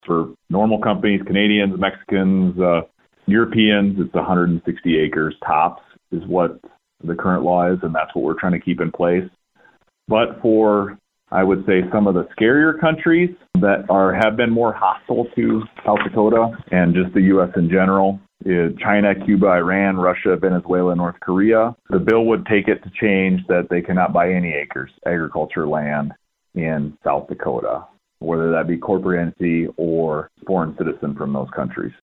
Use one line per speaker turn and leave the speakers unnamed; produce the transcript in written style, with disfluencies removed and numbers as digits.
For normal companies, Canadians, Mexicans, Europeans, it's 160 acres tops is what the current law is, and that's what we're trying to keep in place. But for, I would say, some of the scarier countries that have been more hostile to South Dakota and just the U.S. in general, China, Cuba, Iran, Russia, Venezuela, North Korea, the bill would take it to change that they cannot buy any agriculture land in South Dakota, whether that be corporate entity or foreign citizen from those countries.